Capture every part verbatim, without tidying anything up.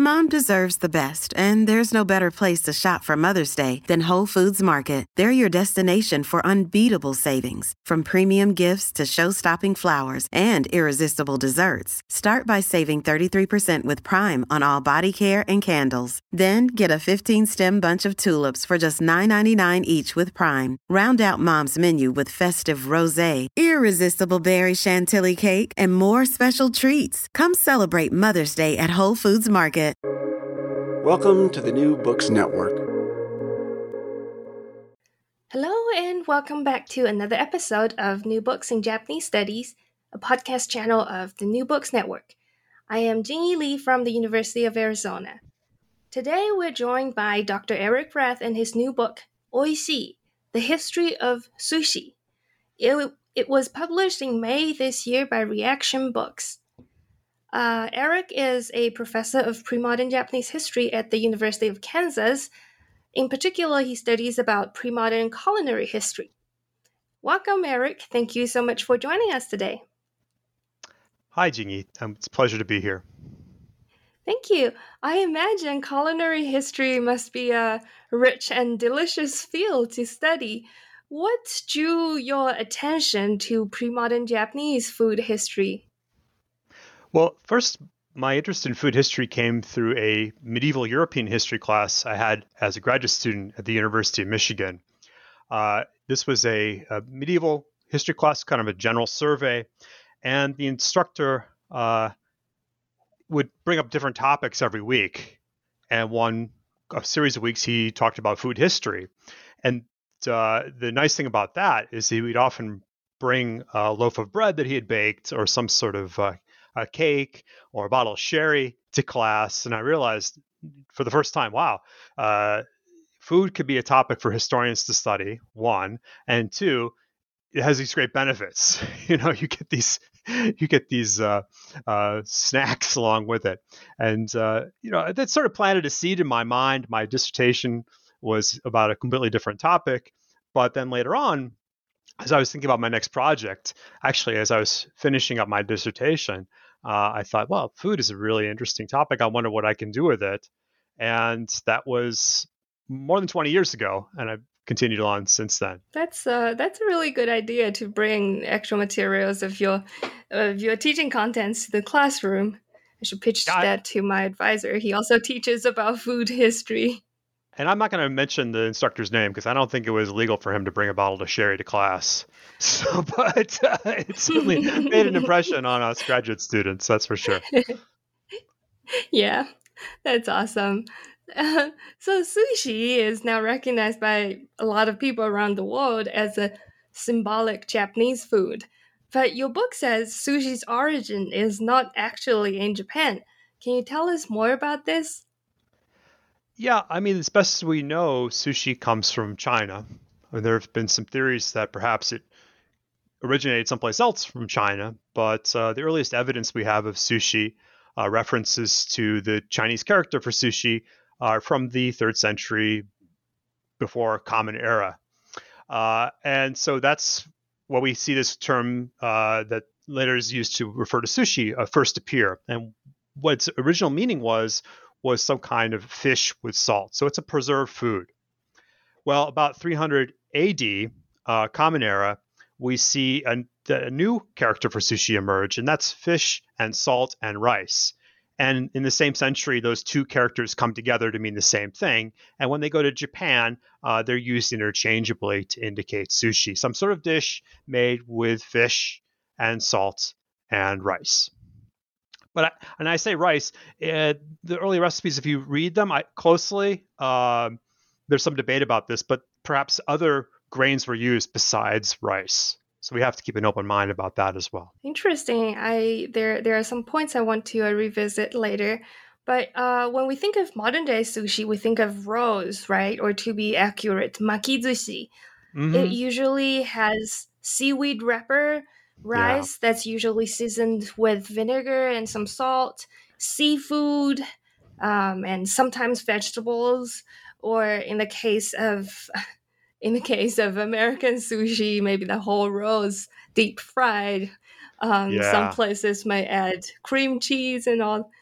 Mom deserves the best, and there's no better place to shop for Mother's Day than Whole Foods Market. They're your destination for unbeatable savings, from premium gifts to show-stopping flowers and irresistible desserts. Start by saving thirty-three percent with Prime on all body care and candles. Then get a fifteen-stem bunch of tulips for just nine ninety-nine each with Prime. Round out Mom's menu with festive rosé, irresistible berry chantilly cake, and more special treats. Come celebrate Mother's Day at Whole Foods Market. Welcome to the New Books Network. Hello and welcome back to another episode of New Books in Japanese Studies, a podcast channel of the New Books Network. I am Jingyi Lee from the University of Arizona. Today we're joined by Doctor Eric Rath and his new book, Oishii, The History of Sushi. It, it was published in May this year by Reaction Books. Uh, Eric is a professor of pre-modern Japanese history at the University of Kansas. In particular, he studies about pre-modern culinary history. Welcome, Eric. Thank you so much for joining us today. Hi, Jingyi. Um, it's a pleasure to be here. Thank you. I imagine culinary history must be a rich and delicious field to study. What drew your attention to pre-modern Japanese food history? Well, first, my interest in food history came through a medieval European history class I had as a graduate student at the University of Michigan. Uh, this was a, a medieval history class, kind of a general survey, and the instructor uh, would bring up different topics every week. And one a series of weeks, he talked about food history. And uh, the nice thing about that is he would often bring a loaf of bread that he had baked or some sort of uh, a cake or a bottle of sherry to class. And I realized for the first time, wow, uh, food could be a topic for historians to study, one. And two, it has these great benefits. You know, you get these, you get these uh, uh, snacks along with it. And, uh, you know, that sort of planted a seed in my mind. My dissertation was about a completely different topic. But then later on, as I was thinking about my next project, actually, as I was finishing up my dissertation, uh, I thought, well, food is a really interesting topic. I wonder what I can do with it. And that was more than twenty years ago. And I've continued on since then. That's uh, that's a really good idea to bring actual materials of your of your teaching contents to the classroom. I should pitch Yeah, I- that to my advisor. He also teaches about food history. And I'm not going to mention the instructor's name because I don't think it was legal for him to bring a bottle of sherry to class. So, but uh, it certainly made an impression on us graduate students, that's for sure. Yeah, that's awesome. Uh, so sushi is now recognized by a lot of people around the world as a symbolic Japanese food. But your book says sushi's origin is not actually in Japan. Can you tell us more about this? Yeah, I mean, as best as we know, sushi comes from China. And there have been some theories that perhaps it originated someplace else from China, but uh, the earliest evidence we have of sushi uh, references to the Chinese character for sushi are from the third century before Common Era. Uh, and so that's what we see this term uh, that later is used to refer to sushi uh, first appear. And what its original meaning was, was some kind of fish with salt. So it's a preserved food. Well, about three hundred A D, uh, Common Era, we see a, a new character for sushi emerge, and that's fish and salt and rice. And in the same century, those two characters come together to mean the same thing. And when they go to Japan, uh, they're used interchangeably to indicate sushi, some sort of dish made with fish and salt and rice. But I, and I say rice, uh, the early recipes, if you read them I, closely, uh, there's some debate about this, but perhaps other grains were used besides rice. So we have to keep an open mind about that as well. Interesting. I there there are some points I want to uh, revisit later. But uh, when we think of modern day sushi, we think of rolls, right? Or to be accurate, makizushi. Mm-hmm. It usually has seaweed wrapper, rice Yeah. that's usually seasoned with vinegar and some salt, seafood, um, and sometimes vegetables. Or in the case of in the case of American sushi, maybe the whole roll is deep fried. Um, Some Yeah. places may add cream cheese and all.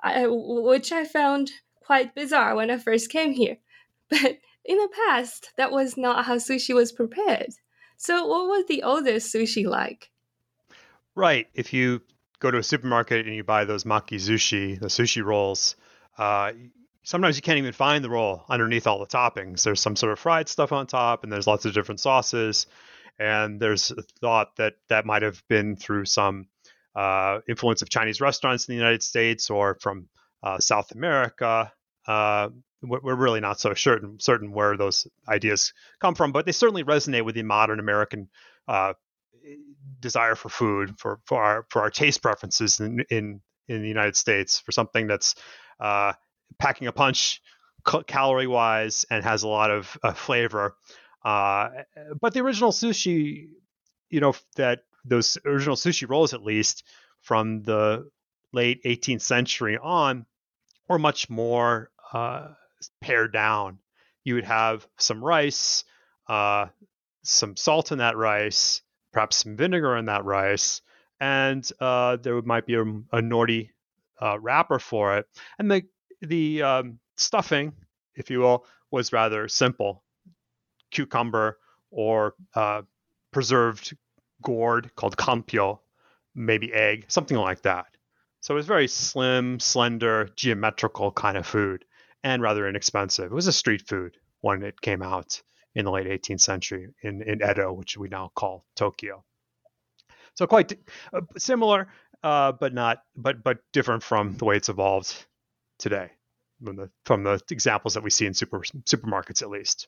I, which I found quite bizarre when I first came here. But in the past, that was not how sushi was prepared. So what was the oldest sushi like? Right. If you go to a supermarket and you buy those makizushi, the sushi rolls, uh, sometimes you can't even find the roll underneath all the toppings. There's some sort of fried stuff on top, and there's lots of different sauces. And there's a thought that that might have been through some uh, influence of Chinese restaurants in the United States or from uh, South America. Uh, we're really not so certain certain where those ideas come from, but they certainly resonate with the modern American uh, desire for food, for for our for our taste preferences in in, in the United States, for something that's uh, packing a punch calorie wise and has a lot of uh, flavor. Uh, but the original sushi, you know, that those original sushi rolls, at least from the late eighteenth century on, were much more uh, pared down. You would have some rice, uh, some salt in that rice, perhaps some vinegar in that rice, and uh, there might be a, a nori uh, wrapper for it. And the the um, stuffing, if you will, was rather simple: cucumber or uh, preserved gourd called kampyo, maybe egg, something like that. So it was very slim, slender, geometrical kind of food, and rather inexpensive. It was a street food when it came out in the late eighteenth century in, in Edo, which we now call Tokyo. So quite uh, similar, uh, but not, but but different from the way it's evolved today, from the from the examples that we see in super supermarkets, at least.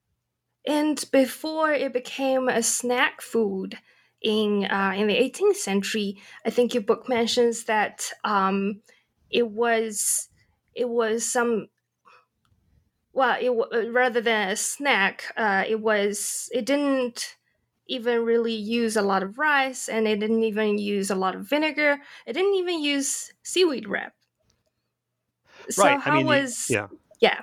And before it became a snack food in uh, in the eighteenth century, I think your book mentions that um, it was it was some well, it rather than a snack, uh, it was it didn't even really use a lot of rice, and it didn't even use a lot of vinegar. It didn't even use seaweed wrap. So right. how I mean, was the, yeah. yeah?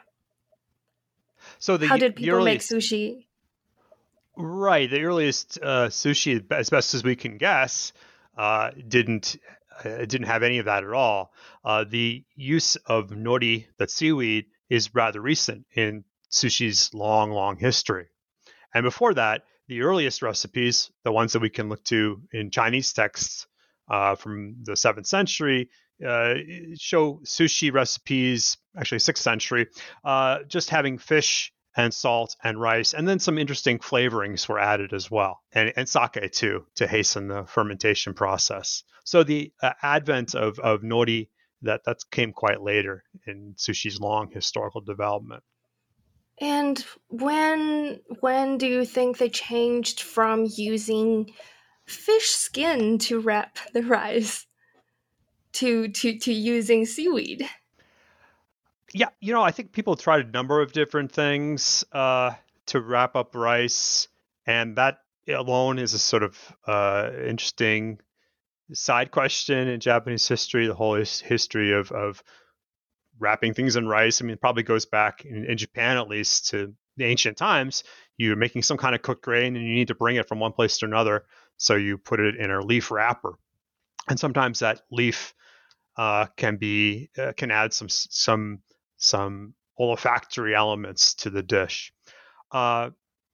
So the how did people the make earliest, sushi? Right, the earliest uh, sushi, as best as we can guess, uh, didn't uh, didn't have any of that at all. Uh, the use of nori, that seaweed, is rather recent in sushi's long, long history. And before that, the earliest recipes, the ones that we can look to in Chinese texts uh, from the seventh century, uh, show sushi recipes, actually sixth century, uh, just having fish and salt and rice, and then some interesting flavorings were added as well, and, and sake too, to hasten the fermentation process. So the uh, advent of, of nori, that, that came quite later in sushi's long historical development. And when when do you think they changed from using fish skin to wrap the rice to to, to using seaweed? Yeah, you know, I think people tried a number of different things uh, to wrap up rice, and that alone is a sort of uh, interesting side question in Japanese history. The whole his- history of of wrapping things in rice. I mean, it probably goes back in, in Japan, at least, to the ancient times. You're making some kind of cooked grain, and you need to bring it from one place to another, so you put it in a leaf wrapper, and sometimes that leaf uh, can be uh, can add some some some olfactory elements to the dish. Uh,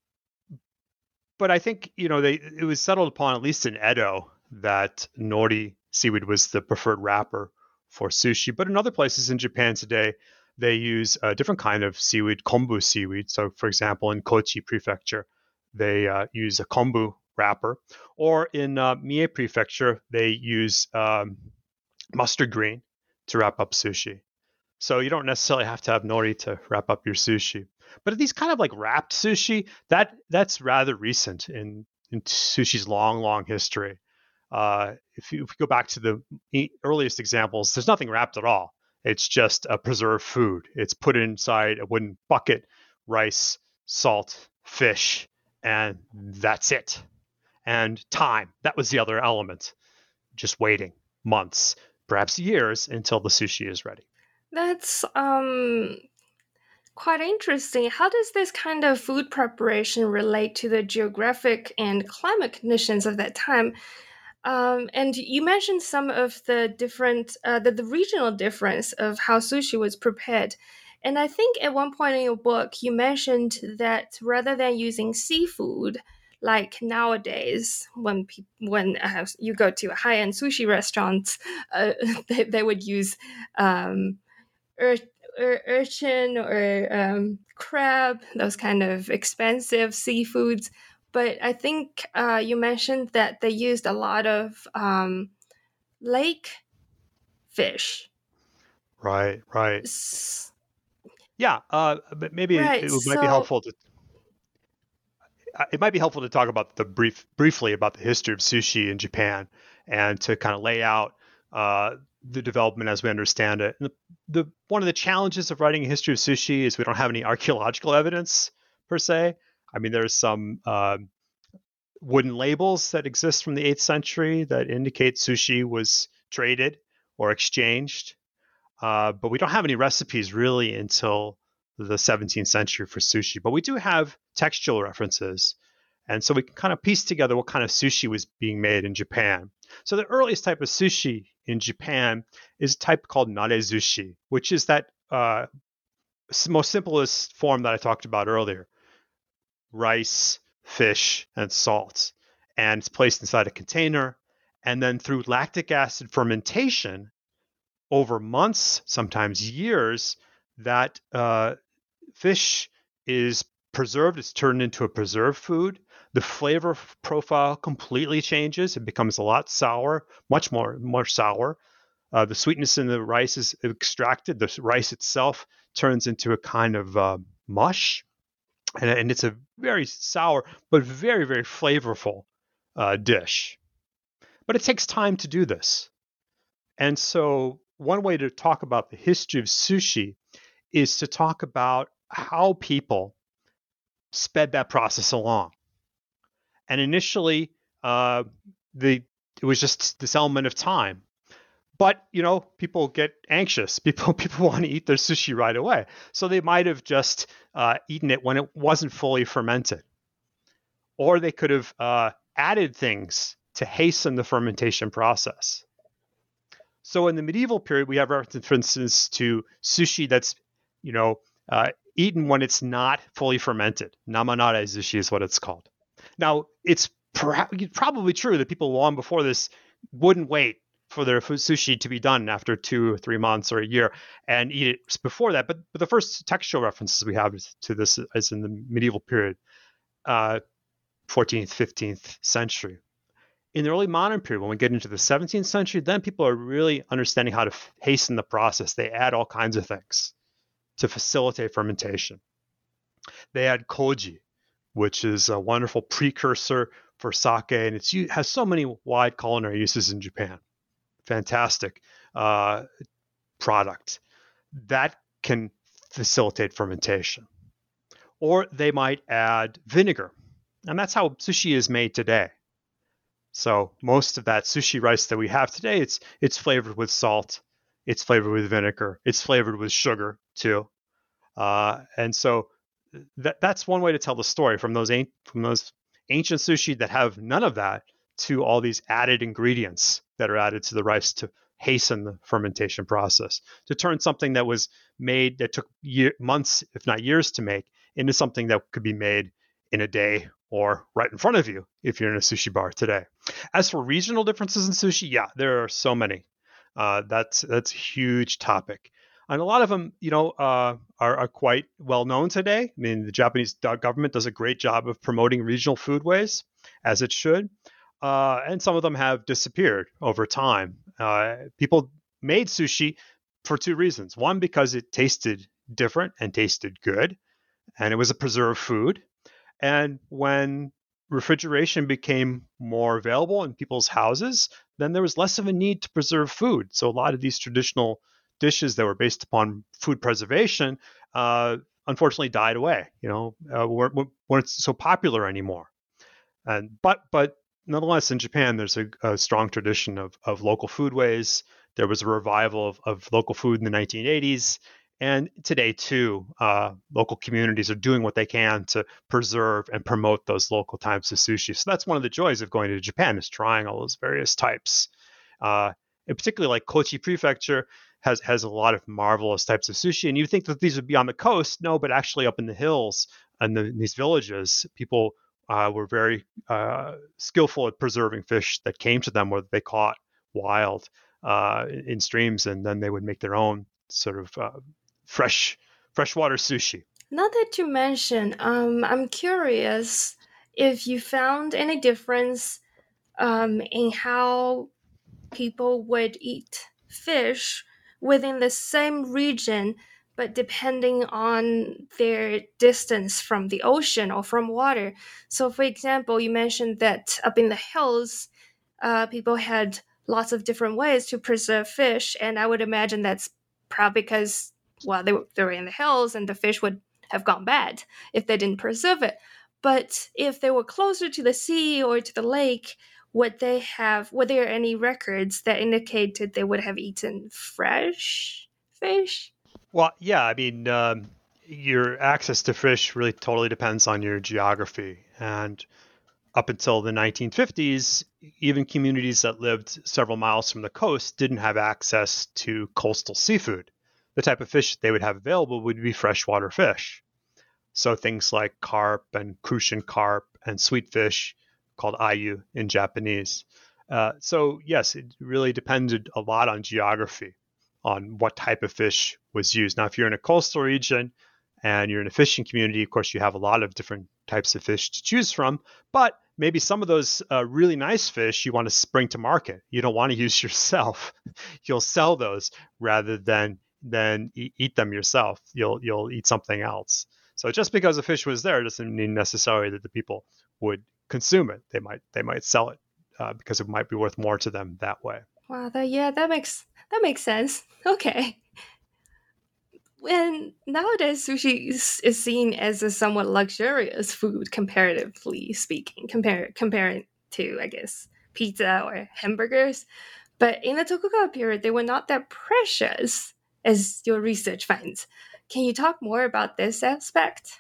but I think, you know, they it was settled upon, at least in Edo, that nori, seaweed, was the preferred wrapper for sushi. But in other places in Japan today, they use a different kind of seaweed, kombu seaweed. So, for example, in Kochi Prefecture, they uh, use a kombu wrapper. Or in uh, Mie Prefecture, they use um, mustard green to wrap up sushi. So you don't necessarily have to have nori to wrap up your sushi. But these kind of like wrapped sushi, that that's rather recent in, in sushi's long, long history. Uh, if, you, if you go back to the earliest examples, there's nothing wrapped at all. It's just a preserved food. It's put inside a wooden bucket, rice, salt, fish, and that's it. And time, that was the other element. Just waiting months, perhaps years, until the sushi is ready. That's um quite interesting. How does this kind of food preparation relate to the geographic and climate conditions of that time? Um, and you mentioned some of the different, uh, the, the regional difference of how sushi was prepared. And I think at one point in your book, you mentioned that rather than using seafood, like nowadays, when pe- when uh, you go to a high-end sushi restaurant, uh, they, they would use um, ur- ur- urchin or um, crab, those kind of expensive seafoods. But I think uh, you mentioned that they used a lot of um, lake fish. Right, right. S- Yeah, uh, but maybe right. it might be So, helpful to uh, it might be helpful to talk about the brief briefly about the history of sushi in Japan and to kind of lay out uh, the development as we understand it. And the, the one of the challenges of writing a history of sushi is we don't have any archaeological evidence per se. I mean, there's some uh, wooden labels that exist from the eighth century that indicate sushi was traded or exchanged, uh, but we don't have any recipes really until the seventeenth century for sushi. But we do have textual references. And so we can kind of piece together what kind of sushi was being made in Japan. So the earliest type of sushi in Japan is a type called nare-zushi, which is that uh, most simplest form that I talked about earlier. Rice, fish, and salt. And it's placed inside a container. And then through lactic acid fermentation, over months, sometimes years, that uh, fish is preserved. It's turned into a preserved food. The flavor profile completely changes. It becomes a lot sour, much more, more sour. Uh, the sweetness in the rice is extracted. The rice itself turns into a kind of uh, mush. And, and it's a very sour, but very, very flavorful uh, dish. But it takes time to do this. And so one way to talk about the history of sushi is to talk about how people sped that process along. And initially, uh, the it was just this element of time. But you know, people get anxious. People people want to eat their sushi right away, so they might have just uh, eaten it when it wasn't fully fermented, or they could have uh, added things to hasten the fermentation process. So in the medieval period, we have references, for instance, to sushi that's, you know, uh, eaten when it's not fully fermented. Namanare zushi is what it's called. Now, it's per- probably true that people long before this wouldn't wait for their sushi to be done after two or three months or a year and eat it before that. But, but the first textual references we have to this is in the medieval period, uh, fourteenth, fifteenth century. In the early modern period, when we get into the seventeenth century, then people are really understanding how to f- hasten the process. They add all kinds of things to facilitate fermentation. They add koji, which is a wonderful precursor for sake, and it's, it has so many wide culinary uses in Japan. Fantastic uh, product that can facilitate fermentation. Or they might add vinegar, and that's how sushi is made today. So most of that sushi rice that we have today, it's it's flavored with salt, it's flavored with vinegar, it's flavored with sugar too, uh, and so that that's one way to tell the story from those from those ancient sushi that have none of that to all these added ingredients that are added to the rice to hasten the fermentation process, to turn something that was made that took year, months, if not years, to make into something that could be made in a day or right in front of you if you're in a sushi bar today. As for regional differences in sushi, yeah, there are so many. Uh, that's that's a huge topic. And a lot of them, you know, uh, are, are quite well known today. I mean, the Japanese government does a great job of promoting regional foodways, as it should. Uh, and some of them have disappeared over time. Uh, people made sushi for two reasons. One, because it tasted different and tasted good, and it was a preserved food. And when refrigeration became more available in people's houses, then there was less of a need to preserve food. So a lot of these traditional dishes that were based upon food preservation, uh, unfortunately, died away. You know, uh, weren't, weren't so popular anymore. And but but nonetheless, in Japan, there's a, a strong tradition of of local foodways. There was a revival of, of local food in the nineteen eighties, And today, too, uh, local communities are doing what they can to preserve and promote those local types of sushi. So that's one of the joys of going to Japan, is trying all those various types. Uh, and particularly like Kochi Prefecture has, has a lot of marvelous types of sushi. And you think that these would be on the coast. No, but actually up in the hills and the, in these villages, people uh, were very uh, skillful at preserving fish that came to them, where they caught wild uh, in streams, and then they would make their own sort of uh, fresh freshwater sushi. Now that you mention, um, I'm curious if you found any difference um, in how people would eat fish within the same region, but depending on their distance from the ocean or from water. So, for example, you mentioned that up in the hills, uh, people had lots of different ways to preserve fish, and I would imagine that's probably because, well, they were, they were in the hills and the fish would have gone bad if they didn't preserve it. But if they were closer to the sea or to the lake, would they have, were there any records that indicated they would have eaten fresh fish? Well, yeah, I mean, um, your access to fish really totally depends on your geography. And up until the nineteen fifties, even communities that lived several miles from the coast didn't have access to coastal seafood. The type of fish they would have available would be freshwater fish. So things like carp and Crucian carp and sweet fish, called ayu in Japanese. Uh, so yes, it really depended a lot on geography, on what type of fish was used. Now, if you're in a coastal region and you're in a fishing community, of course, you have a lot of different types of fish to choose from, but maybe some of those uh, really nice fish you want to bring to market. You don't want to use yourself. You'll sell those rather than than e- eat them yourself. You'll you'll eat something else. So just because a fish was there doesn't mean necessarily that the people would consume it. They might they might sell it uh, because it might be worth more to them that way. Wow, that, yeah, that makes that makes sense. Okay. When nowadays sushi is, is seen as a somewhat luxurious food, comparatively speaking, compare comparing to, I guess, pizza or hamburgers. But in the Tokugawa period, they were not that precious, as your research finds. Can you talk more about this aspect?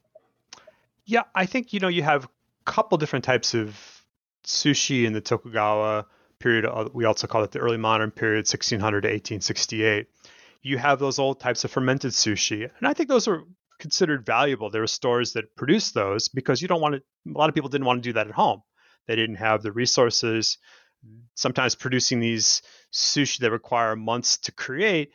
Yeah, I think, you know, you have a couple different types of sushi in the Tokugawa period. We also call it the early modern period, sixteen hundred to eighteen sixty-eight. You have those old types of fermented sushi. And I think those are considered valuable. There were stores that produced those because you don't want to, a lot of people didn't want to do that at home. They didn't have the resources. Sometimes producing these sushi that require months to create,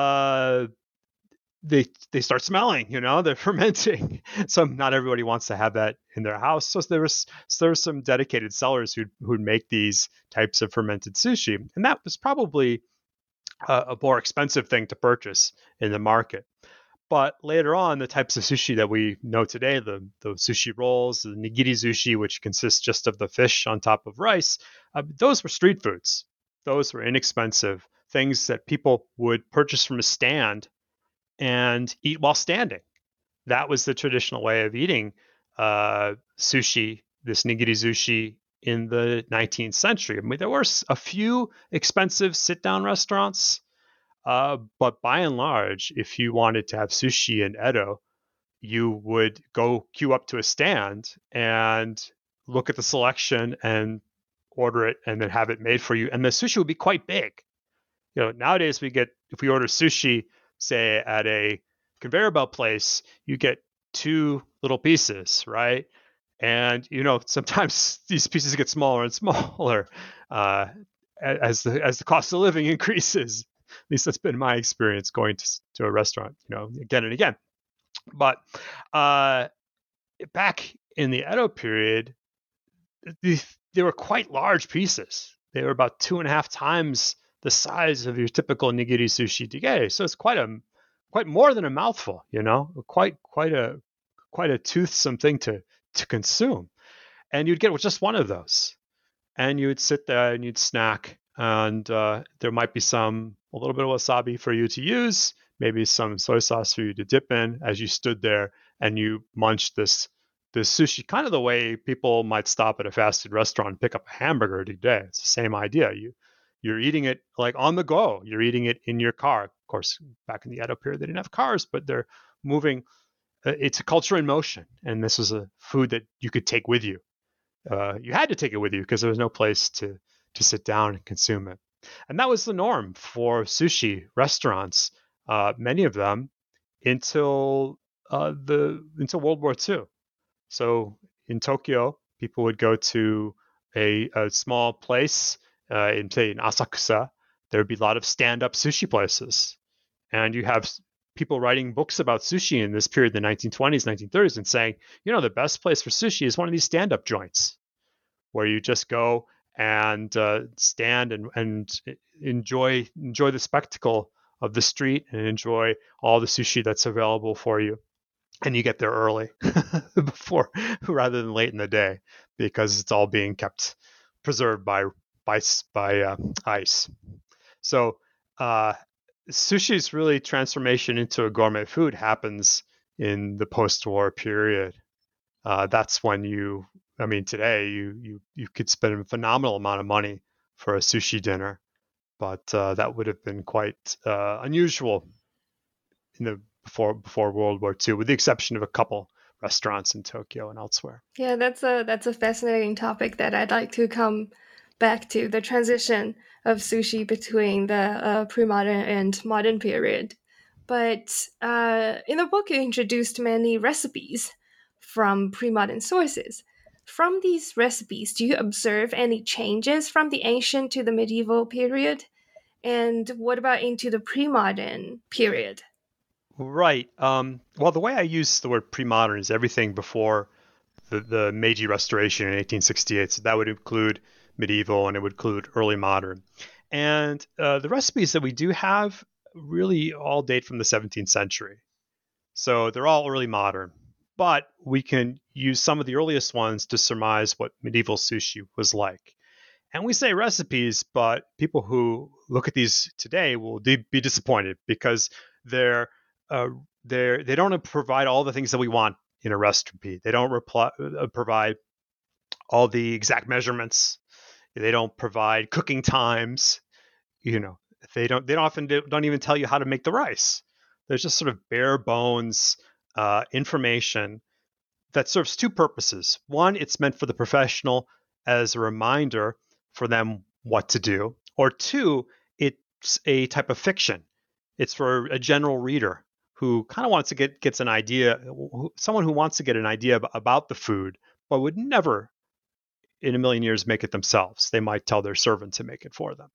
uh, they they start smelling, you know, they're fermenting. So not everybody wants to have that in their house. So there was so there were some dedicated sellers who who'd make these types of fermented sushi. And that was probably a, a more expensive thing to purchase in the market. But later on, the types of sushi that we know today, the, the sushi rolls, the nigiri sushi, which consists just of the fish on top of rice, uh, those were street foods. Those were inexpensive things that people would purchase from a stand and eat while standing. That was the traditional way of eating uh, sushi, this nigiri sushi, in the nineteenth century. I mean, there were a few expensive sit-down restaurants, uh, but by and large, if you wanted to have sushi in Edo, you would go queue up to a stand and look at the selection and order it and then have it made for you. And the sushi would be quite big. You know, nowadays we get, if we order sushi, say at a conveyor belt place, you get two little pieces, right? And, you know, sometimes these pieces get smaller and smaller uh, as the as the cost of living increases. At least that's been my experience going to, to a restaurant, you know, again and again. But uh, back in the Edo period, they, they were quite large pieces. They were about two and a half times the size of your typical nigiri sushi today. So it's quite a quite more than a mouthful, you know, quite quite a quite a toothsome thing to to consume. And you'd get just one of those, and you would sit there and you'd snack, and uh, there might be some a little bit of wasabi for you to use, maybe some soy sauce for you to dip in as you stood there and you munched this this sushi, kind of the way people might stop at a fast food restaurant and pick up a hamburger today. It's the same idea. You you're eating it like on the go. You're eating it in your car. Of course, back in the Edo period, they didn't have cars, but they're moving. Uh, it's a culture in motion, and this was a food that you could take with you. Uh, you had to take it with you because there was no place to to sit down and consume it. And that was the norm for sushi restaurants, uh, many of them, until uh, the until World War Two. So in Tokyo, people would go to a, a small place uh, in, say, in Asakusa. There would be a lot of stand-up sushi places. And you have people writing books about sushi in this period, the nineteen twenties, nineteen thirties, and saying, you know, the best place for sushi is one of these stand-up joints where you just go and uh, stand and, and enjoy enjoy the spectacle of the street and enjoy all the sushi that's available for you. And you get there early before rather than late in the day because it's all being kept preserved by by by uh, ice. So uh, sushi's really transformation into a gourmet food happens in the post-war period. Uh, that's when you, I mean, today you you you could spend a phenomenal amount of money for a sushi dinner, but uh, that would have been quite uh, unusual in the before before World War Two, with the exception of a couple restaurants in Tokyo and elsewhere. Yeah, that's a that's a fascinating topic that I'd like to come back to, the transition of sushi between the uh, pre-modern and modern period. But uh, in the book, you introduced many recipes from pre-modern sources. From these recipes, do you observe any changes from the ancient to the medieval period? And what about into the pre-modern period? Right. Um, well, the way I use the word pre-modern is everything before the, the Meiji Restoration in eighteen sixty-eight. So that would include medieval and it would include early modern. And uh, the recipes that we do have really all date from the seventeenth century. So they're all early modern. But we can use some of the earliest ones to surmise what medieval sushi was like. And we say recipes, but people who look at these today will be disappointed because they're Uh, they they don't provide all the things that we want in a recipe. They don't reply, uh, provide all the exact measurements. They don't provide cooking times. You know, they don't. They don't often do, don't even tell you how to make the rice. There's just sort of bare bones uh, information that serves two purposes. One, it's meant for the professional as a reminder for them what to do. Or two, it's a type of fiction. It's for a general reader who kind of wants to get gets an idea, someone who wants to get an idea about the food, but would never in a million years make it themselves. They might tell their servant to make it for them.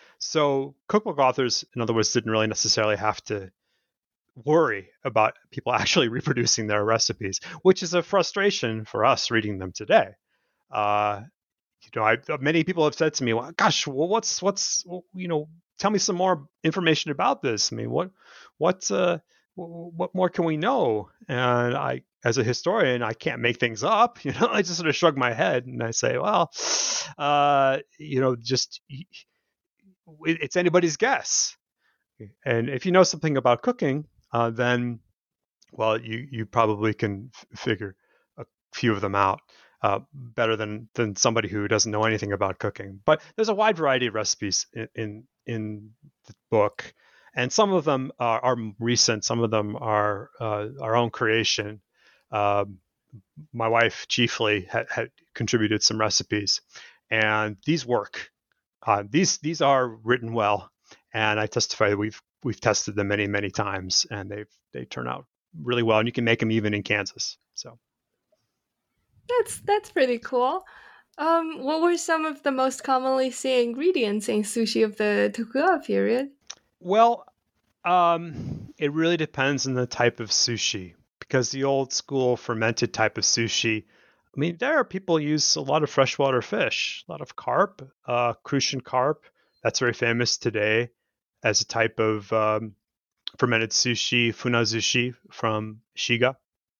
So cookbook authors, in other words, didn't really necessarily have to worry about people actually reproducing their recipes, which is a frustration for us reading them today. Uh, you know, I, many people have said to me, well, gosh, well, what's, what's, you know, tell me some more information about this. I mean, what, what, uh, what more can we know? And I, as a historian, I can't make things up. You know, I just sort of shrug my head and I say, well, uh, you know, just it's anybody's guess. And if you know something about cooking, uh, then, well, you you probably can f- figure a few of them out uh, better than than somebody who doesn't know anything about cooking. But there's a wide variety of recipes in in, in the book. And some of them are, are recent. Some of them are uh, our own creation. Um, my wife chiefly had, had contributed some recipes, and these work. Uh, these these are written well, and I testify that we've we've tested them many many times, and they they turn out really well. And you can make them even in Kansas. So that's that's pretty cool. Um, what were some of the most commonly seen ingredients in sushi of the Tokugawa period? Well, um, it really depends on the type of sushi, because the old school fermented type of sushi, I mean, there are people use a lot of freshwater fish, a lot of carp, uh, Crucian carp. That's very famous today as a type of um, fermented sushi, funazushi from Shiga.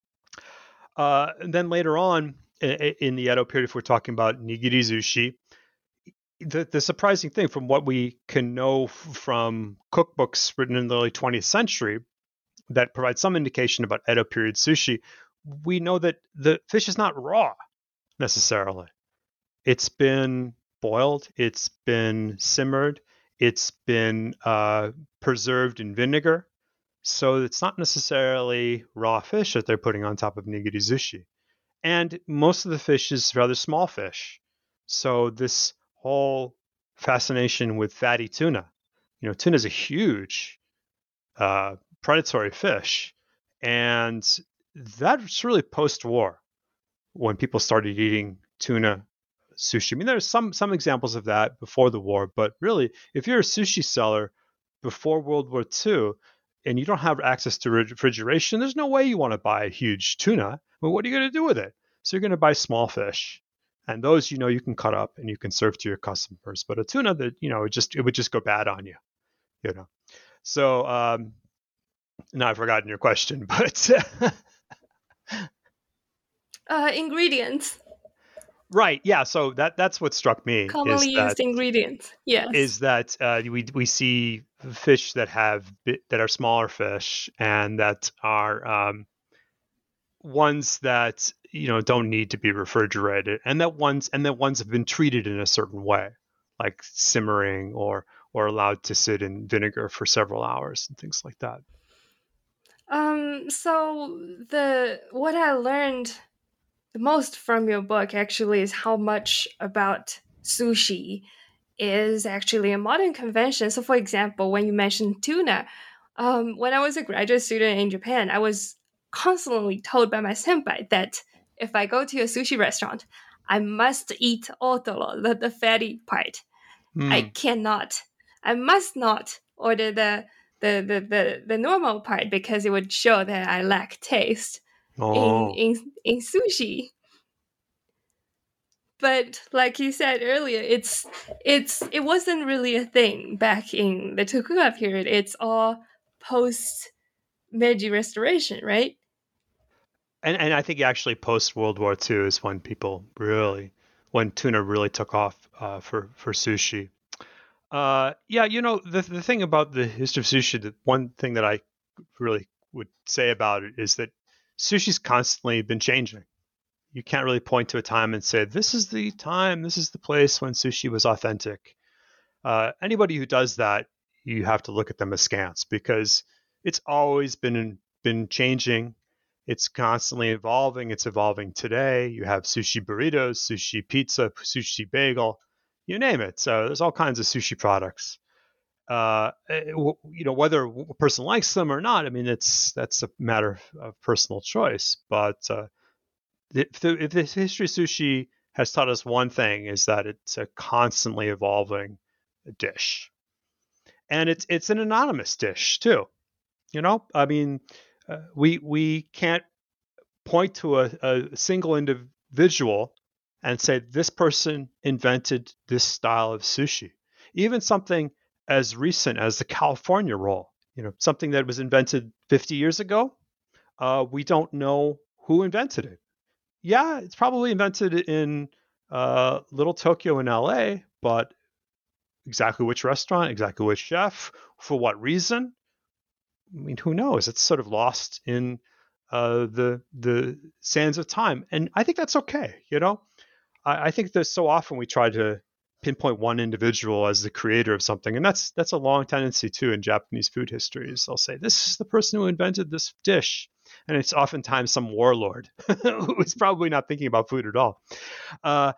Uh, and then later on in, in the Edo period, if we're talking about nigiri sushi, The, the surprising thing from what we can know from cookbooks written in the early twentieth century that provide some indication about Edo period sushi, we know that the fish is not raw necessarily. It's been boiled, it's been simmered, it's been uh, preserved in vinegar. So it's not necessarily raw fish that they're putting on top of nigiri sushi. And most of the fish is rather small fish. So this whole fascination with fatty tuna, you know, tuna is a huge uh, predatory fish. And that's really post-war when people started eating tuna sushi. I mean, there's some some examples of that before the war, but really, if you're a sushi seller before World War Two and you don't have access to refrigeration, there's no way you want to buy a huge tuna. Well, what are you going to do with it? So you're going to buy small fish, and those you know you can cut up and you can serve to your customers. But a tuna that you know it just it would just go bad on you, you know. So um, now I've forgotten your question, but uh, ingredients. Right. Yeah. So that that's what struck me. Commonly is used that, ingredients. Yes. Is that uh, we we see fish that have that are smaller fish and that are um, ones that you know don't need to be refrigerated, and that ones and that ones have been treated in a certain way, like simmering or or allowed to sit in vinegar for several hours and things like that. Um. So the what I learned the most from your book actually is how much about sushi is actually a modern convention. So, for example, when you mentioned tuna, um, when I was a graduate student in Japan, I was constantly told by my senpai that if I go to a sushi restaurant, I must eat otoro, the, the fatty part. Mm. I cannot, I must not order the, the, the, the, the normal part because it would show that I lack taste oh. in, in, in sushi. But like you said earlier, it's it's it wasn't really a thing back in the Tokugawa period. It's all post Meiji Restoration, right? And and I think actually post World War Two is when people really, when tuna really took off uh, for for sushi. Uh, yeah, you know the the thing about the history of sushi, the one thing that I really would say about it is that sushi's constantly been changing. You can't really point to a time and say, this is the time, this is the place when sushi was authentic. Uh, anybody who does that, you have to look at them askance because it's always been been changing. It's constantly evolving. It's evolving today. You have sushi burritos, sushi pizza, sushi bagel, you name it. So there's all kinds of sushi products. Uh, you know, whether a person likes them or not, I mean, it's that's a matter of personal choice. But uh, If the, if the history of sushi has taught us one thing, is that it's a constantly evolving dish, and it's it's an anonymous dish too. You know, I mean, uh, we we can't point to a, a single individual and say this person invented this style of sushi. Even something as recent as the California roll, you know, something that was invented fifty years ago, uh, we don't know who invented it. Yeah, it's probably invented in uh, Little Tokyo in L A, but exactly which restaurant, exactly which chef, for what reason? I mean, who knows? It's sort of lost in uh, the the sands of time, and I think that's okay. You know, I, I think that so often we try to pinpoint one individual as the creator of something, and that's that's a long tendency too in Japanese food histories. They'll say this is the person who invented this dish. And it's oftentimes some warlord who is probably not thinking about food at all. Uh,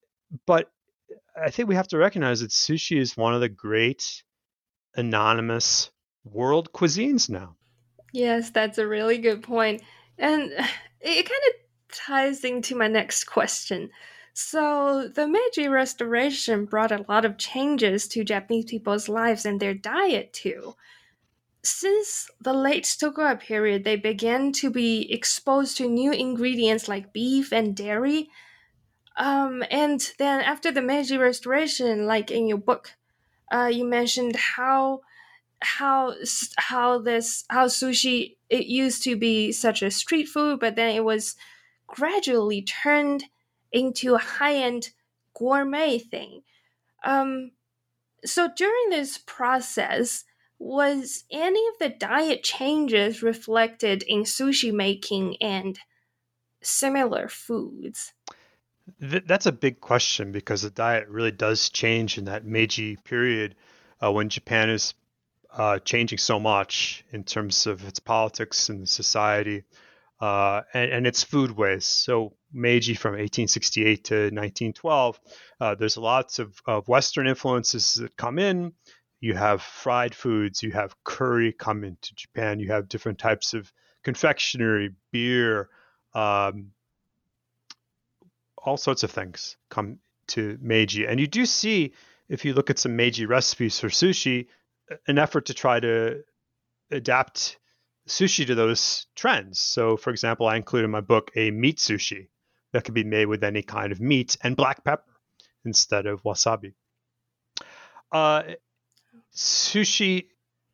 but I think we have to recognize that sushi is one of the great anonymous world cuisines now. Yes, that's a really good point. And it kind of ties into my next question. So, the Meiji Restoration brought a lot of changes to Japanese people's lives and their diet too. Since the late Tokugawa period, they began to be exposed to new ingredients like beef and dairy. Um, and then after the Meiji Restoration, like in your book, uh, you mentioned how how how this how sushi it used to be such a street food, but then it was gradually turned into a high end gourmet thing. Um, so during this process, was any of the diet changes reflected in sushi making and similar foods? Th- that's a big question because the diet really does change in that Meiji period uh, when Japan is uh, changing so much in terms of its politics and society uh, and, and its foodways. So Meiji from eighteen sixty-eight to nineteen twelve, uh, there's lots of, of Western influences that come in. You have fried foods, you have curry come into Japan, you have different types of confectionery, beer, um, all sorts of things come to Meiji. And you do see, if you look at some Meiji recipes for sushi, an effort to try to adapt sushi to those trends. So, for example, I include in my book a meat sushi that can be made with any kind of meat and black pepper instead of wasabi. Uh, sushi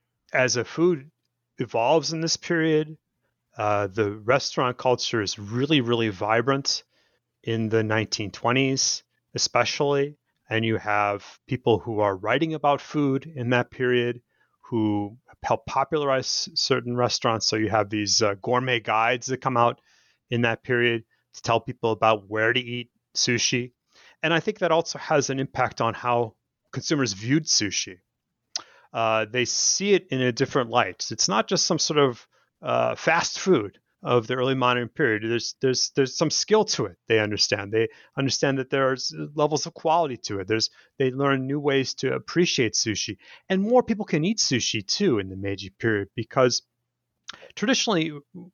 as a food evolves in this period. Uh, the restaurant culture is really, really vibrant in the nineteen twenties, especially. And you have people who are writing about food in that period who help popularize certain restaurants. So you have these uh, gourmet guides that come out in that period to tell people about where to eat sushi. And I think that also has an impact on how consumers viewed sushi. Uh, they see it in a different light. It's not just some sort of uh, fast food of the early modern period. There's there's there's some skill to it. They understand. They understand that there's levels of quality to it. There's they learn new ways to appreciate sushi, and more people can eat sushi too in the Meiji period because traditionally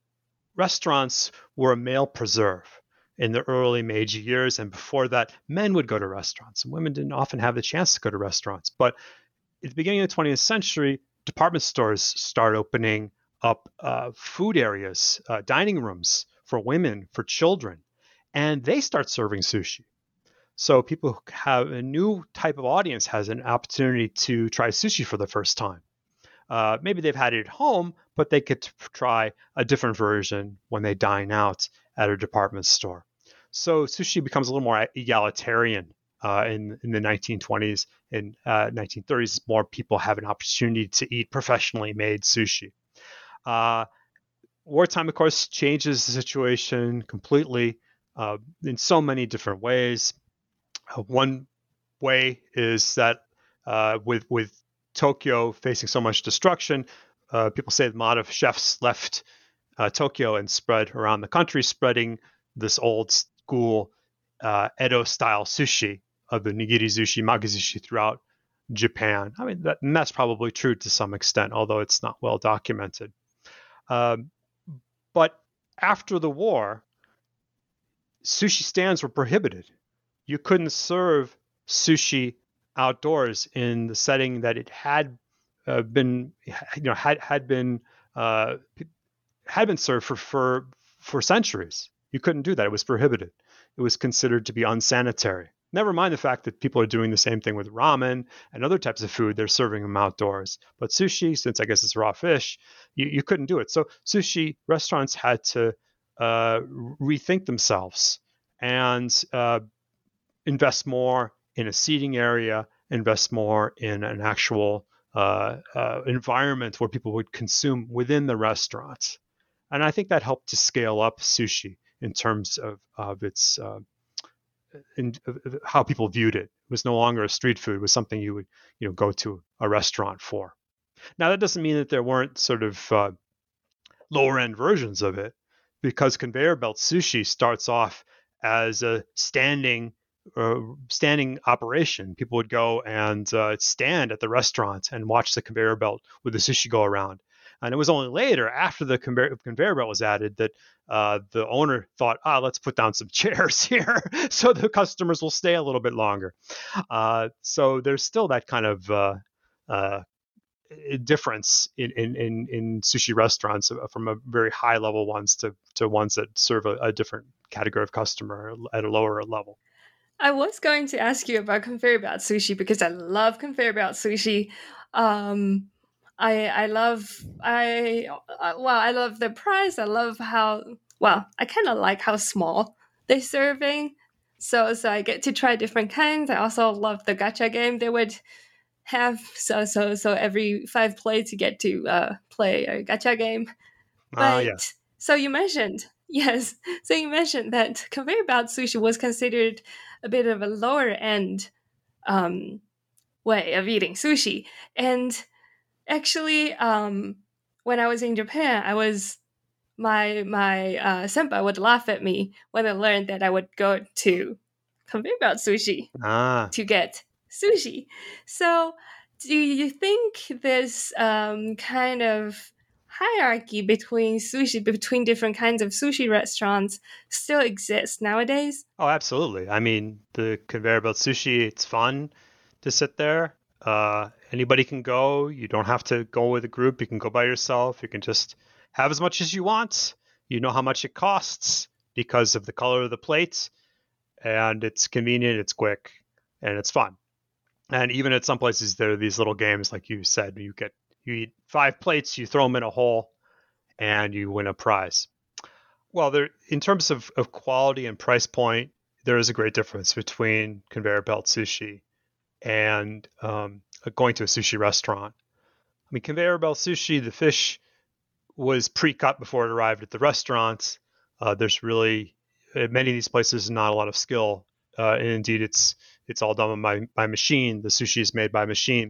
restaurants were a male preserve in the early Meiji years, and before that, men would go to restaurants, and women didn't often have the chance to go to restaurants. But at the beginning of the twentieth century, department stores start opening up uh, food areas, uh, dining rooms for women, for children, and they start serving sushi. So people who have a new type of audience has an opportunity to try sushi for the first time. Uh, maybe they've had it at home, but they get to try a different version when they dine out at a department store. So sushi becomes a little more egalitarian uh, in, in the nineteen twenties and uh, nineteen thirties. More people have an opportunity to eat professionally made sushi. Uh, wartime, of course, changes the situation completely uh, in so many different ways. Uh, one way is that uh, with with Tokyo facing so much destruction, uh, people say that a lot of chefs left uh, Tokyo and spread around the country, spreading this old school uh, Edo-style sushi of the nigiri sushi, maki sushi throughout Japan. I mean, that, and that's probably true to some extent, although it's not well documented. Um, but after the war, sushi stands were prohibited. You couldn't serve sushi outdoors in the setting that it had uh, been, you know, had had been uh, had been served for for for centuries. You couldn't do that; it was prohibited. It was considered to be unsanitary. Never mind the fact that people are doing the same thing with ramen and other types of food. They're serving them outdoors. But sushi, since I guess it's raw fish, you, you couldn't do it. So sushi restaurants had to uh, rethink themselves and uh, invest more in a seating area, invest more in an actual uh, uh, environment where people would consume within the restaurants. And I think that helped to scale up sushi in terms of, of its uh, in how people viewed it. It was no longer a street food. It was something you would, you know, go to a restaurant for. Now, that doesn't mean that there weren't sort of uh, lower end versions of it, because conveyor belt sushi starts off as a standing uh, standing operation. People would go and uh, stand at the restaurant and watch the conveyor belt with the sushi go around. And it was only later, after the conveyor, conveyor belt was added, that uh, the owner thought, ah, let's put down some chairs here so the customers will stay a little bit longer. Uh, so there's still that kind of uh, uh, difference in, in, in, in sushi restaurants from a very high level ones to, to ones that serve a, a different category of customer at a lower level. I was going to ask you about conveyor belt sushi because I love conveyor belt sushi. Um, I I love I uh, well I love the price. I love how well I kind of like how small they're serving. So so I get to try different kinds. I also love the gacha game they would have. So so so every five plates you get to uh, play a gacha game. Ah, But yeah. So you mentioned, yes, so you mentioned that conveyor belt sushi was considered a bit of a lower end um, way of eating sushi. And actually, um, when I was in Japan, I was my my uh, senpai would laugh at me when I learned that I would go to conveyor belt sushi Ah, to get sushi. So, do you think this um, kind of hierarchy between sushi, between different kinds of sushi restaurants, still exists nowadays? oh, absolutely. I mean, the conveyor belt sushi, it's fun to sit there. Uh, anybody can go. You don't have to go with a group. You can go by yourself. You can just have as much as you want. You know how much it costs because of the color of the plate, and it's convenient, it's quick, and it's fun. And even at some places, there are these little games, like you said, you get you eat five plates, you throw them in a hole, and you win a prize. Well, there, in terms of, of quality and price point, there is a great difference between conveyor belt sushi and um, going to a sushi restaurant. I mean, conveyor belt sushi, the fish was pre-cut before it arrived at the restaurants. Uh, there's really, at many of these places, not a lot of skill. Uh, and indeed, it's it's all done by, by machine. The sushi is made by machine.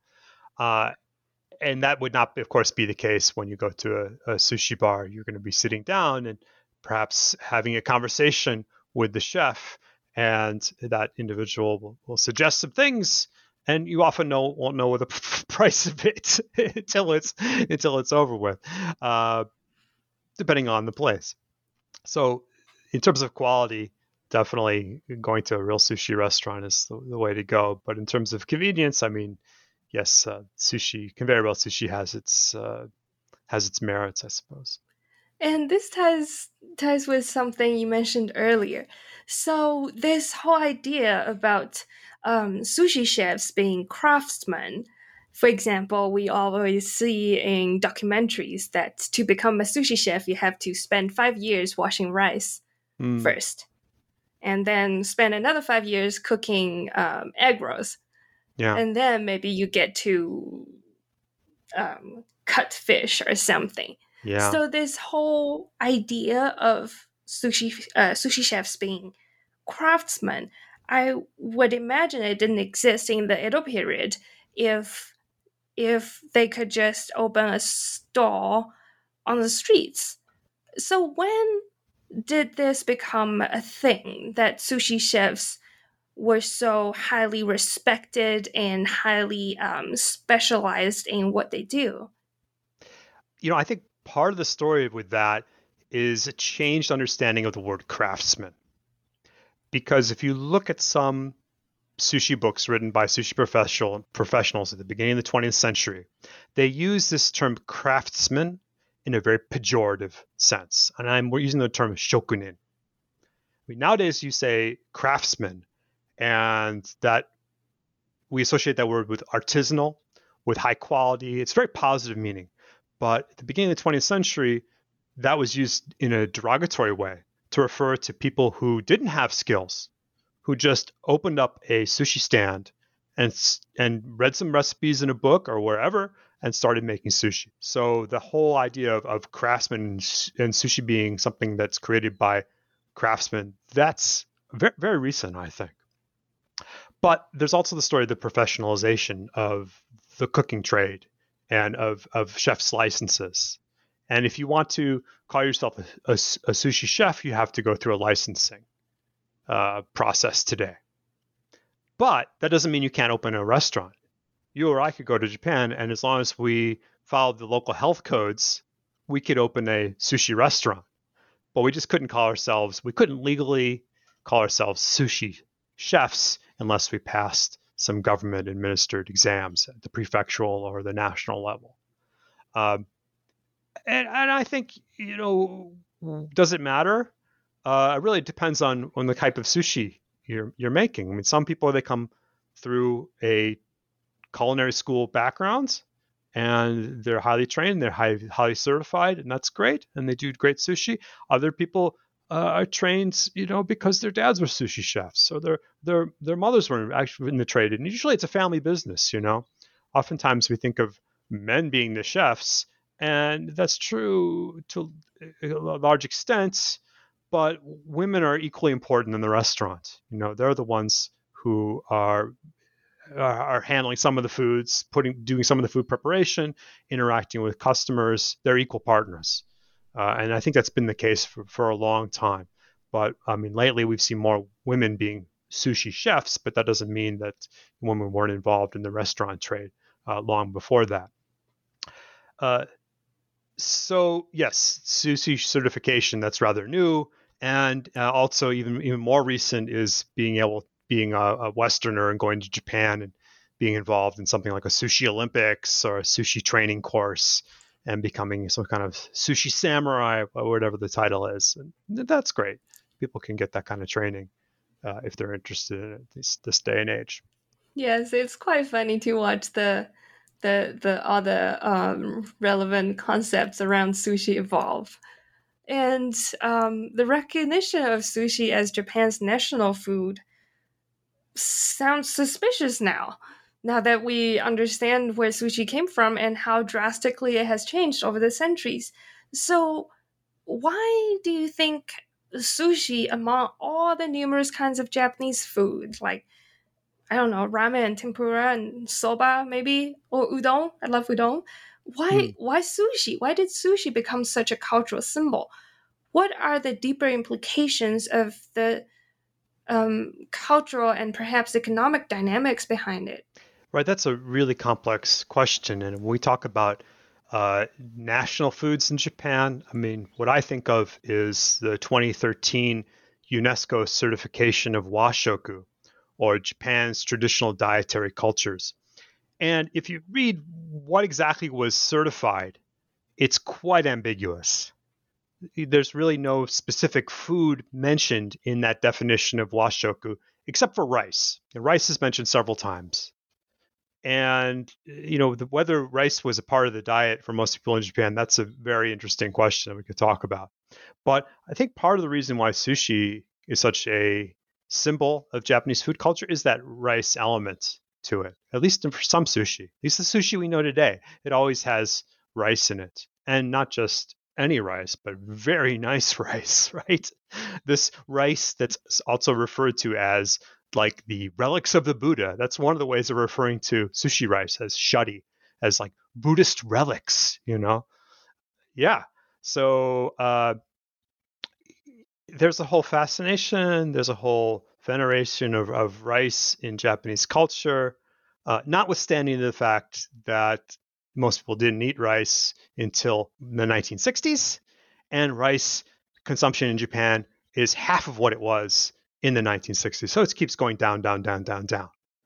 Uh, and that would not, of course, be the case when you go to a, a sushi bar. You're going to be sitting down and perhaps having a conversation with the chef, and that individual will, will suggest some things, and you often know won't know the price of it until it's until it's over with, uh, depending on the place. So, in terms of quality, definitely going to a real sushi restaurant is the, the way to go. But in terms of convenience, I mean, yes, uh, sushi, conveyor belt sushi has its uh, has its merits, I suppose. And this ties ties with something you mentioned earlier. So this whole idea about um, sushi chefs being craftsmen. For example, we always see in documentaries that to become a sushi chef, you have to spend five years washing rice Mm. first, and then spend another five years cooking um, egg rolls. Yeah. And then maybe you get to um, cut fish or something. Yeah. So this whole idea of sushi uh, sushi chefs being craftsmen, I would imagine it didn't exist in the Edo period if if they could just open a stall on the streets. So when did this become a thing that sushi chefs were so highly respected and highly um, specialized in what they do? You know, I think part of the story with that is a changed understanding of the word craftsman. Because if you look at some sushi books written by sushi professional, professionals at the beginning of the twentieth century, they use this term craftsman in a very pejorative sense. And I'm we're using the term shokunin. I mean, nowadays you say craftsman, and that we associate that word with artisanal, with high quality. It's very positive meaning. But at the beginning of the twentieth century, that was used in a derogatory way to refer to people who didn't have skills, who just opened up a sushi stand and and read some recipes in a book or wherever and started making sushi. So the whole idea of, of craftsmen and sushi being something that's created by craftsmen, that's very, very recent, I think. But there's also the story of the professionalization of the cooking trade and of, of chef's licenses. And if you want to call yourself a, a, a sushi chef, you have to go through a licensing uh, process today. But that doesn't mean you can't open a restaurant. You or I could go to Japan, and as long as we followed the local health codes, we could open a sushi restaurant. But we just couldn't call ourselves, we couldn't legally call ourselves sushi chefs unless we passed some government administered exams at the prefectural or the national level. Um, and, and I think, you know, does it matter? Uh, it really depends on, on the type of sushi you're you're making. I mean, some people, they come through a culinary school backgrounds and they're highly trained, they're high, highly certified, and that's great. And they do great sushi. Other people uh, are trained, you know, because their dads were sushi chefs, or their their their mothers were actually in the trade. And usually it's a family business, you know. Oftentimes we think of men being the chefs, And that's true to a large extent, but women are equally important in the restaurant. You know, they're the ones who are are handling some of the foods, putting, doing some of the food preparation, interacting with customers. They're equal partners. Uh, and I think that's been the case for, for a long time. But I mean, lately we've seen more women being sushi chefs, but that doesn't mean that women weren't involved in the restaurant trade uh, long before that. Uh, so yes, sushi certification, that's rather new. And uh, also even, even more recent is being able being a, a Westerner and going to Japan and being involved in something like a sushi Olympics or a sushi training course and becoming some kind of sushi samurai or whatever the title is. And that's great. People can get that kind of training uh, if they're interested in it this, this day and age. Yes, it's quite funny to watch the the the all the um, relevant concepts around sushi evolve. And um, the recognition of sushi as Japan's national food sounds suspicious now, now that we understand where sushi came from and how drastically it has changed over the centuries. So, why do you think sushi, among all the numerous kinds of Japanese food, like, I don't know, ramen and tempura and soba, maybe, or udon? I love udon. Why, Hmm. why sushi? Why did sushi become such a cultural symbol? What are the deeper implications of the um, cultural and perhaps economic dynamics behind it? Right, that's a really complex question. And when we talk about uh, national foods in Japan, I mean, what I think of is the twenty thirteen UNESCO certification of washoku, or Japan's traditional dietary cultures. And if you read what exactly was certified, it's quite ambiguous. There's really no specific food mentioned in that definition of washoku, except for rice. And rice is mentioned several times. And, you know, the, whether rice was a part of the diet for most people in Japan, that's a very interesting question that we could talk about. But I think part of the reason why sushi is such a symbol of Japanese food culture is that rice element to it, at least for some sushi. At least the sushi we know today, it always has rice in it. And not just any rice, but very nice rice, right? This rice that's also referred to as like the relics of the Buddha. That's one of the ways of referring to sushi rice as shari, as like Buddhist relics, you know? Yeah. So uh, there's a whole fascination, there's a whole veneration of, of rice in Japanese culture, uh, notwithstanding the fact that most people didn't eat rice until the nineteen sixties, and rice consumption in Japan is half of what it was in the nineteen sixties. So it keeps going down, down, down, down, down.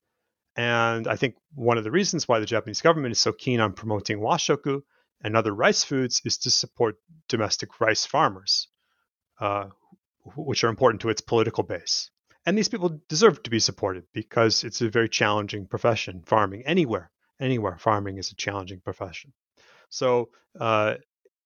And I think one of the reasons why the Japanese government is so keen on promoting washoku and other rice foods is to support domestic rice farmers, uh, which are important to its political base. And these people deserve to be supported because it's a very challenging profession, farming. Anywhere, anywhere, farming is a challenging profession. So uh,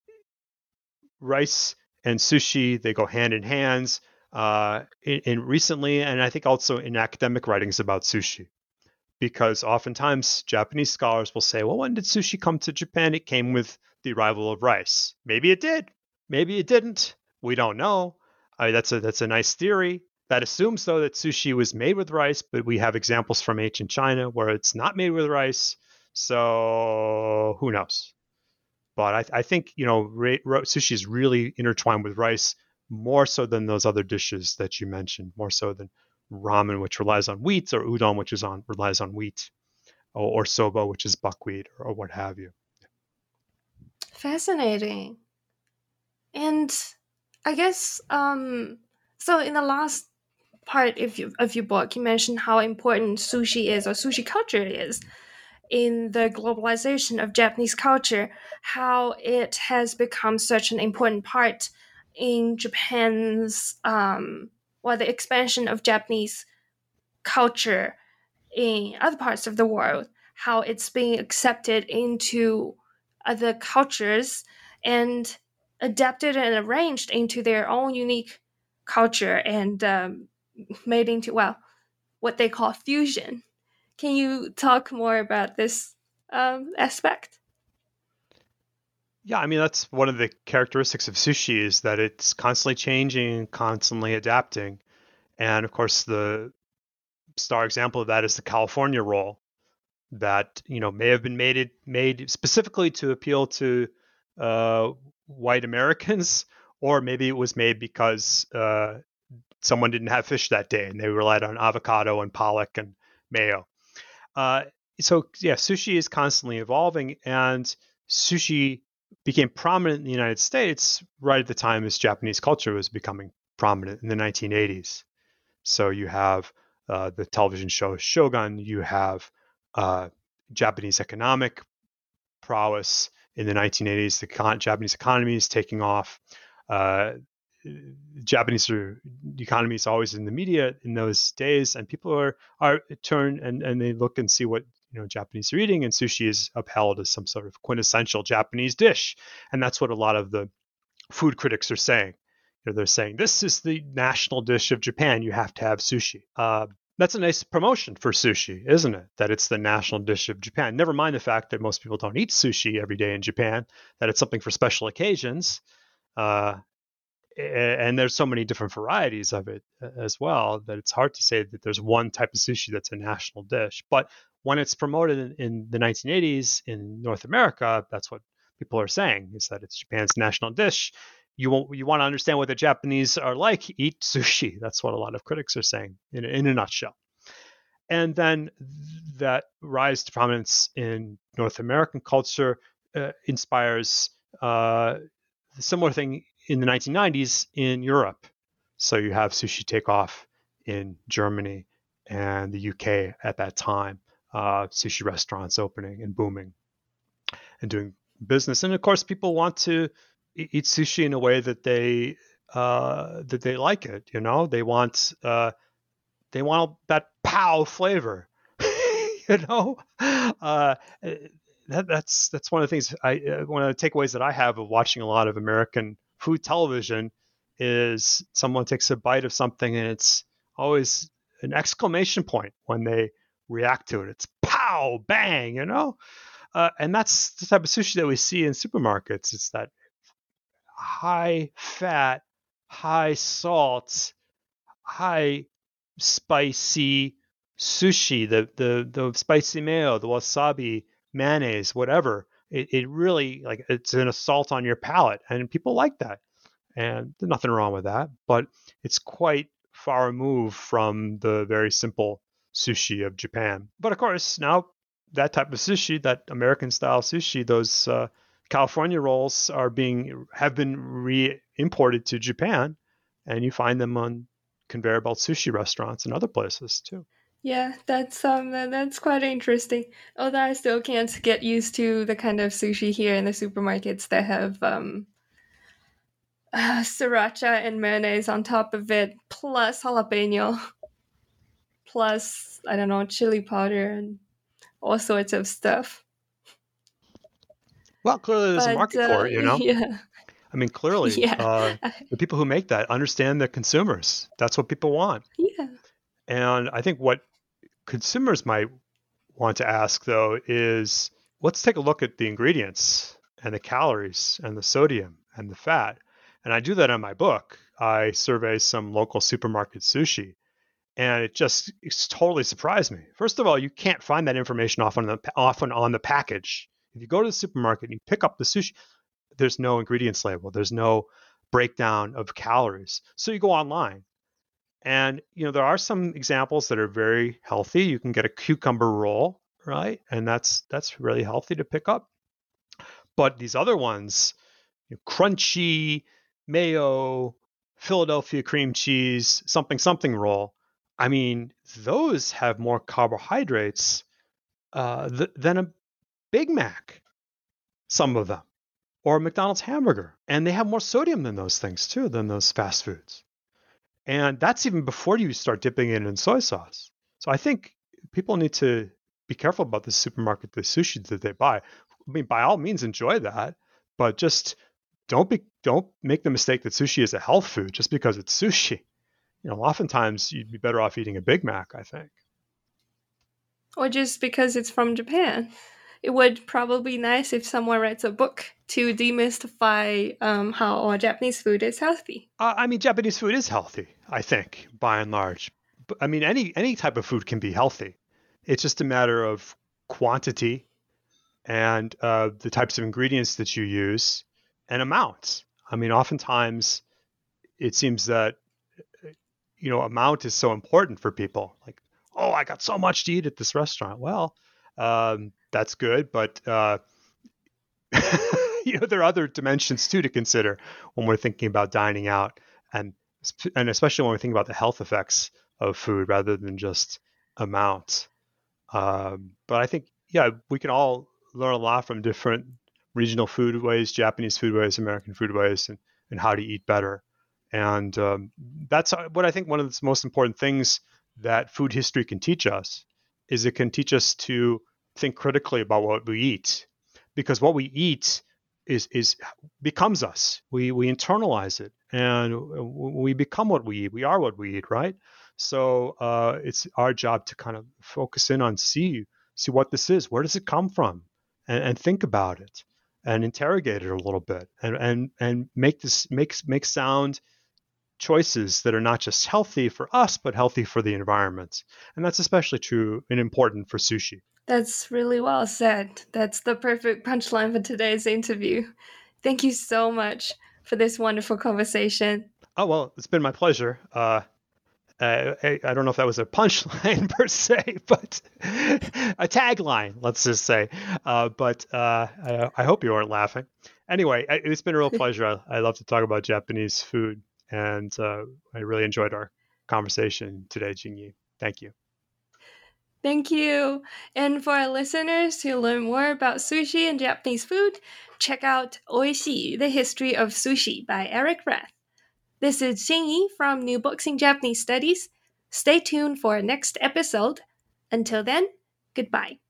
rice and sushi, they go hand in hand. Uh, in, in recently, and I think also in academic writings about sushi, because oftentimes Japanese scholars will say, well, when did sushi come to Japan? It came with the arrival of rice. Maybe it did. Maybe it didn't. We don't know. I mean, that's a that's a nice theory. That assumes, though, that sushi was made with rice, but we have examples from ancient China where it's not made with rice. So who knows? But I, I think, you know, ra- ra- sushi is really intertwined with rice, more so than those other dishes that you mentioned, more so than ramen, which relies on wheat, or udon, which is on relies on wheat, or, or soba, which is buckwheat, or, or what have you. Fascinating. And I guess, um, so in the last part of your, of your book, you mentioned how important sushi is, or sushi culture is, in the globalization of Japanese culture, how it has become such an important part in Japan's, um, well, the expansion of Japanese culture in other parts of the world, how it's being accepted into other cultures and adapted and arranged into their own unique culture and um, made into, well, what they call fusion. Can you talk more about this um, aspect? Yeah, I mean, that's one of the characteristics of sushi is that it's constantly changing, constantly adapting. And of course, the star example of that is the California roll that, you know, may have been made made specifically to appeal to uh, white Americans, or maybe it was made because uh, someone didn't have fish that day and they relied on avocado and pollock and mayo. Uh, so yeah, sushi is constantly evolving, and sushi became prominent in the United States right at the time as Japanese culture was becoming prominent in the nineteen eighties. So you have uh, the television show Shogun, you have uh, Japanese economic prowess in the nineteen eighties. The con- Japanese economy is taking off. Uh, Japanese economy is always in the media in those days, and people are are turn and, and they look and see what you know Japanese are eating, and sushi is upheld as some sort of quintessential Japanese dish, and that's what a lot of the food critics are saying. You know, they're saying this is the national dish of Japan. You have to have sushi. Uh, that's a nice promotion for sushi, isn't it? That it's the national dish of Japan. Never mind the fact that most people don't eat sushi every day in Japan. That it's something for special occasions. Uh, and there's so many different varieties of it as well that it's hard to say that there's one type of sushi that's a national dish. But when it's promoted in, in the nineteen eighties in North America, that's what people are saying, is that it's Japan's national dish. You won't, you want to understand what the Japanese are like, eat sushi. That's what a lot of critics are saying in, in a nutshell. And then that rise to prominence in North American culture uh, inspires uh, a similar thing in the nineteen nineties in Europe. So you have sushi take off in Germany and the U K at that time, uh, sushi restaurants opening and booming and doing business. And of course, people want to eat sushi in a way that they uh, that they like it. You know, they want uh, they want that pow flavor. you know, uh, that, that's that's one of the things I uh, one of the takeaways that I have of watching a lot of American food television is someone takes a bite of something and it's always an exclamation point when they react to it. It's pow, bang, you know? Uh, and that's the type of sushi that we see in supermarkets. It's that high fat, high salt, high spicy sushi, the, the, the spicy mayo, the wasabi, mayonnaise, whatever. It, it really, like, it's an assault on your palate, and people like that. And there's nothing wrong with that, but it's quite far removed from the very simple sushi of Japan. But of course, now that type of sushi, that American style sushi, those uh, California rolls are being, have been re-imported to Japan, and you find them on conveyor belt sushi restaurants and other places too. Yeah, that's um that's quite interesting. Although I still can't get used to the kind of sushi here in the supermarkets that have um uh, sriracha and mayonnaise on top of it, plus jalapeno, plus I don't know, chili powder and all sorts of stuff. Well, clearly there's but, a market uh, for it, you know. Yeah. I mean, clearly, yeah. uh, the people who make that understand the consumers. That's what people want. Yeah. And I think what consumers might want to ask, though, is let's take a look at the ingredients and the calories and the sodium and the fat. And I do that in my book. I survey some local supermarket sushi, and it just it's totally surprised me. First of all, you can't find that information often on the, often on the package. If you go to the supermarket and you pick up the sushi, there's no ingredients label. There's no breakdown of calories. So you go online. And, you know, there are some examples that are very healthy. You can get a cucumber roll, right? And that's that's really healthy to pick up. But these other ones, you know, crunchy, mayo, Philadelphia cream cheese, something, something roll, I mean, those have more carbohydrates uh, th- than a Big Mac, some of them, or a McDonald's hamburger. And they have more sodium than those things, too, than those fast foods. And that's even before you start dipping it in soy sauce. So I think people need to be careful about the supermarket, the sushi that they buy. I mean, by all means, enjoy that, but just don't be don't make the mistake that sushi is a health food just because it's sushi. You know, oftentimes you'd be better off eating a Big Mac, I think. Or just because it's from Japan. it would probably be nice if someone writes a book to demystify um, how all Japanese food is healthy. Uh, I mean, Japanese food is healthy, I think, by and large. But, I mean, any any type of food can be healthy. It's just a matter of quantity and uh, the types of ingredients that you use and amounts. I mean, oftentimes it seems that, you know, amount is so important for people. Like, oh, I got so much to eat at this restaurant. Well, um, that's good, but uh, you know, there are other dimensions too to consider when we're thinking about dining out, and and especially when we're thinking about the health effects of food rather than just amount. Um, but I think, yeah, we can all learn a lot from different regional foodways, Japanese foodways, American foodways, and, and how to eat better. And um, that's what I think one of the most important things that food history can teach us is it can teach us to think critically about what we eat, because what we eat is is becomes us. We we internalize it, and we become what we eat. We are what we eat, right? So uh, it's our job to kind of focus in on see see what this is. Where does it come from? And, and think about it and interrogate it a little bit, and and and make this make make sound choices that are not just healthy for us, but healthy for the environment. And that's especially true and important for sushi. That's really well said. That's the perfect punchline for today's interview. Thank you so much for this wonderful conversation. Oh, well, it's been my pleasure. Uh, I, I don't know if that was a punchline per se, but a tagline, let's just say. Uh, but uh, I, I hope you weren't laughing. Anyway, it's been a real pleasure. I, I love to talk about Japanese food. And uh, I really enjoyed our conversation today, Jingyi. Thank you. Thank you. And for our listeners to learn more about sushi and Japanese food, check out Oishii, The History of Sushi by Eric Rath. This is Jingyi from New Books in Japanese Studies. Stay tuned for our next episode. Until then, goodbye.